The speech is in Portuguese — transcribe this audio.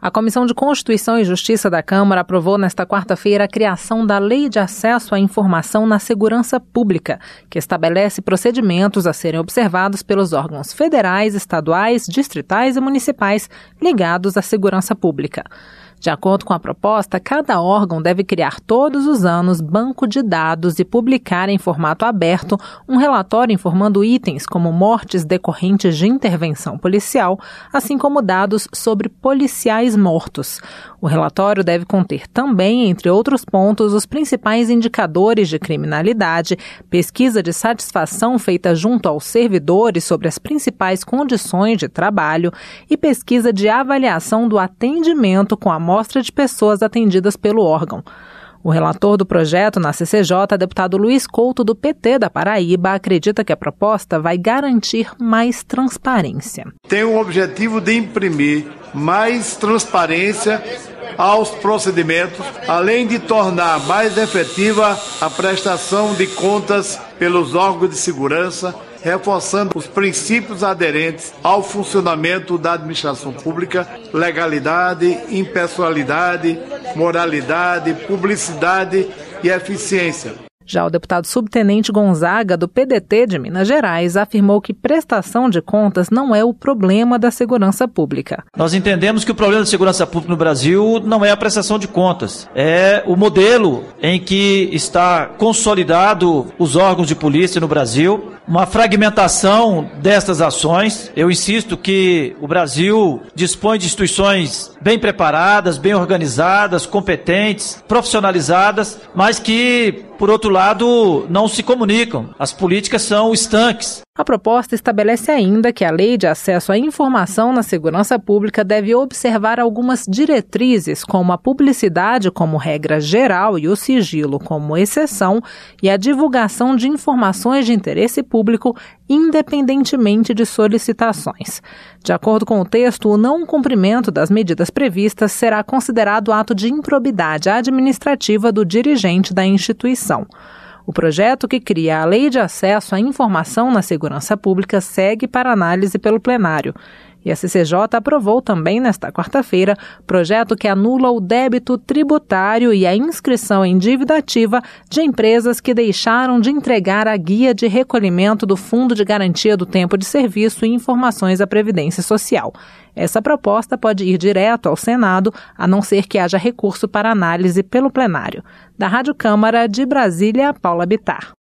A Comissão de Constituição e Justiça da Câmara aprovou nesta quarta-feira a criação da Lei de Acesso à Informação na Segurança Pública, que estabelece procedimentos a serem observados pelos órgãos federais, estaduais, distritais e municipais ligados à segurança pública. De acordo com a proposta, cada órgão deve criar todos os anos banco de dados e publicar em formato aberto um relatório informando itens como mortes decorrentes de intervenção policial, assim como dados sobre policiais mortos. O relatório deve conter também, entre outros pontos, os principais indicadores de criminalidade, pesquisa de satisfação feita junto aos servidores sobre as principais condições de trabalho e pesquisa de avaliação do atendimento com a amostra de pessoas atendidas pelo órgão. O relator do projeto na CCJ, deputado Luiz Couto, do PT da Paraíba, acredita que a proposta vai garantir mais transparência. Tem o objetivo de imprimir mais transparência aos procedimentos, além de tornar mais efetiva a prestação de contas pelos órgãos de segurança, reforçando os princípios aderentes ao funcionamento da administração pública: legalidade, impessoalidade, moralidade, publicidade e eficiência. Já o deputado subtenente Gonzaga, do PDT de Minas Gerais, afirmou que prestação de contas não é o problema da segurança pública. Nós entendemos que o problema da segurança pública no Brasil não é a prestação de contas, é o modelo em que está consolidado os órgãos de polícia no Brasil, uma fragmentação destas ações. Eu insisto que o Brasil dispõe de instituições bem preparadas, bem organizadas, competentes, profissionalizadas, mas que, por outro lado, não se comunicam. As políticas são estanques. A proposta estabelece ainda que a Lei de Acesso à Informação na Segurança Pública deve observar algumas diretrizes, como a publicidade como regra geral e o sigilo como exceção, e a divulgação de informações de interesse público, independentemente de solicitações. De acordo com o texto, o não cumprimento das medidas previstas será considerado ato de improbidade administrativa do dirigente da instituição. O projeto que cria a Lei de Acesso à Informação na Segurança Pública segue para análise pelo plenário. E a CCJ aprovou também nesta quarta-feira projeto que anula o débito tributário e a inscrição em dívida ativa de empresas que deixaram de entregar a guia de recolhimento do Fundo de Garantia do Tempo de Serviço e informações à Previdência Social. Essa proposta pode ir direto ao Senado, a não ser que haja recurso para análise pelo plenário. Da Rádio Câmara de Brasília, Paula Bittar.